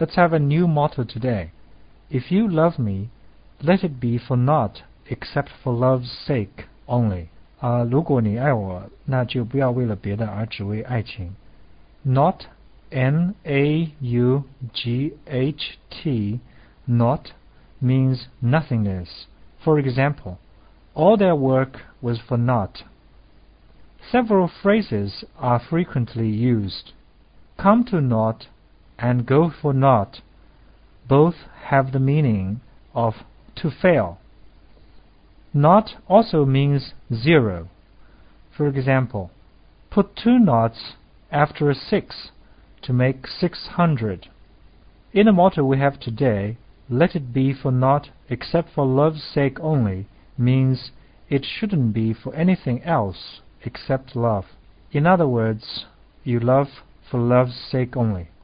Let's have a new motto today. If you love me, let it be for naught except for love's sake only. 如果你爱我，那就不要为了别的，而只为爱情。Not, N-A-U-G-H-T, not means nothingness. For example, all their work was for naught. Several phrases are frequently used. Come to naught and go for naught both have the meaning of to fail. Naught also means zero. For example, put 2 noughts after a 6 to make 600. In the motto we have today, let it be for naught except for love's sake only, means it shouldn't be for anything else except love. In other words, you love for love's sake only.